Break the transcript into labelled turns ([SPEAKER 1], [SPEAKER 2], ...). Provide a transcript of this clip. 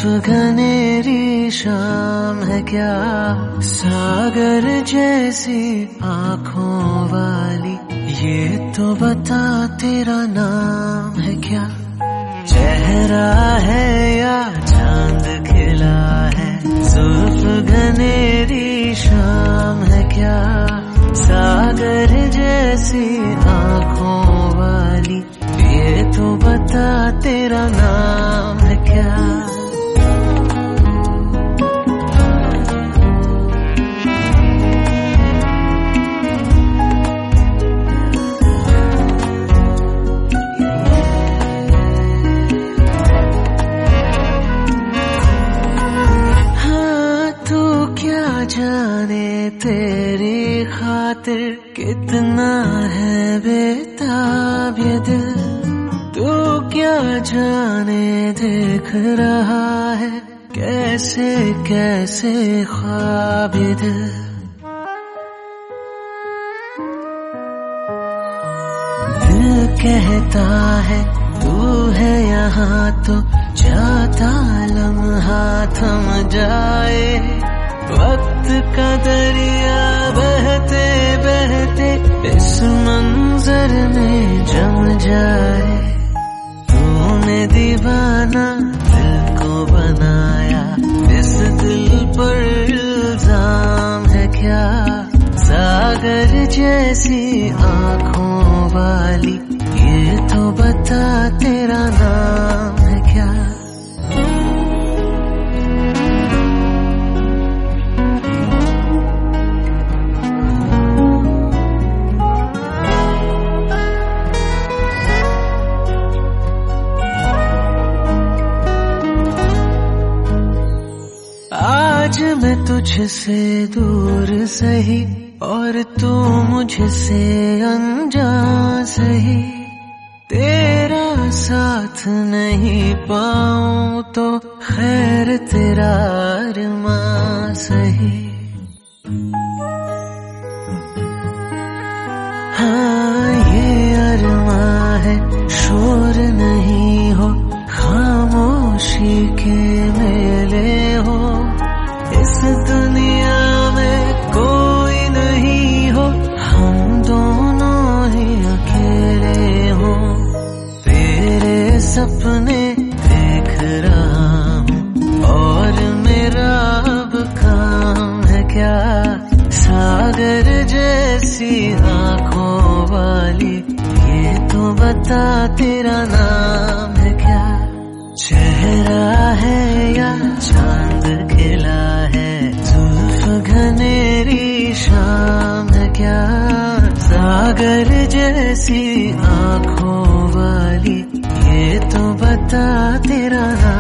[SPEAKER 1] घनेरी शाम है क्या, सागर जैसी आँखों वाली, ये तो बता तेरा नाम है क्या। चेहरा है या चांद खिला है, जुल्फ घनेरी शाम है क्या, सागर जैसी आँखों वाली, ये तो बता तेरा नाम है क्या। जाने तेरी खातिर कितना है बेताब ये दिल, तू क्या जाने देख रहा है कैसे कैसे ख्वाब ये दिल। दिल कहता है तू है यहाँ तो जाता लम्हा थम जाए, वक्त का दरिया बहते बहते इस मंजर में जम जाए। तूने दीवाना दिल को बनाया, इस दिल पर इल्जाम है क्या, सागर जैसी आँखों वाली, ये तो बता तेरा नाम है क्या। आज मैं तुझसे दूर सही और तू मुझसे अनजान सही, तेरा साथ नहीं पाऊं तो खैर तेरा अरमां सही। हाँ ये अरमां है शोर नहीं हो, खामोशी के मेले हो, इस दुनिया में कोई नहीं हो, हम दोनों ही अकेले हो। तेरे सपने देख रहा हूँ और मेरा अब काम है क्या, सागर जैसी आँखों वाली, ये तो बता तेरा नाम है क्या। चेहरा है या चांद खिला है, जुल्फ घनेरी शाम है क्या, सागर जैसी आँखों वाली, ये तो बता तेरा नाम।